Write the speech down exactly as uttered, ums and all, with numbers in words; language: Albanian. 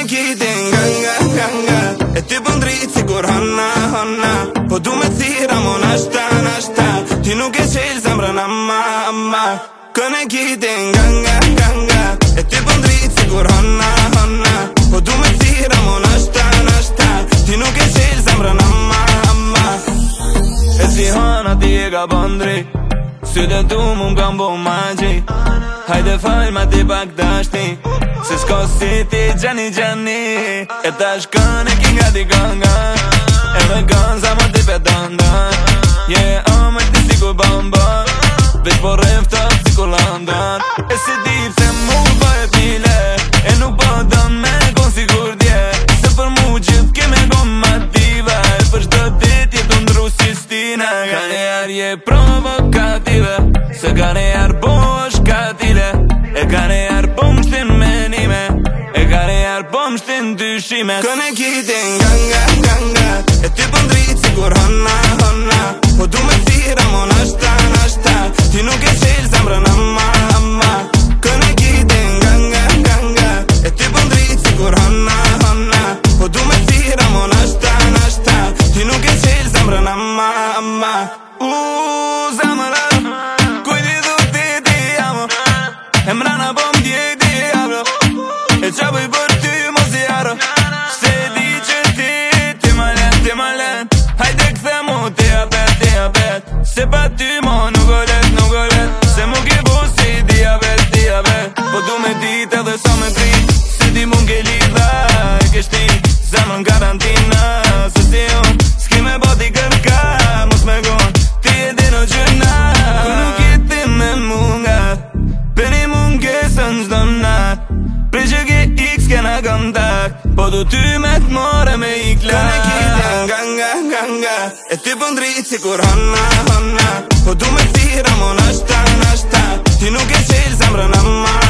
kitin ganga, ganga E ty po ndrit sigur honna, honna Po du me thira mo nashta, nashta Ti nuk e qel zemrën amma, amma Kën e kitin ganga, ganga E ty po ndrit sigur honna, honna Po du me thira mo nashta, nashta Ti nuk e qel zemrën amma, amma E si hana ti e ka bëndri Sytë tu mu m'kam bo magji Hajde fal ma ti pak dashti Se s'ko si ti gjani gjani E ta shkën e ki nga ti ganga E me gën sa më ti pedanda Yeah, ame ti si ku bamba Veç po rëftat si ku landan E si di pse mu bëhet mile E nuk po dën me kon sigur dje Se për mu gjithë keme kon mative E për shdo dit jetu ndru si stine Ka njerë je provokative Se ka njerë po është katile E ka njerë po më shtin menime E ka njerë po më shtin dyshime Kën e kitin ganga, ganga E ty po ndrit sigur honna, honna Po du me thira mo nashta, nashta Ti nuk e qel zemrën amma, amma Kën e kitin ganga, ganga E ty po ndrit sigur honna, honna Po du me thira mo nashta, nashta Ti nuk e qel zemrën amma, amma Uuu, zemrë Kujti du ti ti amo E mrana po m'dje ti abro E qa bëj për ty mos i arro Se di që ti, ti ma len, ti ma len Hajde këthe mu ti apet, ti apet Se pa ty mo nuk o let, nuk o let Se mu ki bu si diabet, diabet Po du me dit edhe sa me prit Se ti mu n'ke lidha e kështi Zemën karantina Se si unë, s'ki me boti kërka Mos me gon, ti e di në gjëna Ku nuk jeti me mungat Peni mungesën gjdo nat Pre që ke x kena kontakt Po du ty me t'more me i klak Kën e kitin ganga, ganga E ty po ndrit sikur honna, honna Po du me thira mo nashta, nashta Ti nuk e qel zemrën amma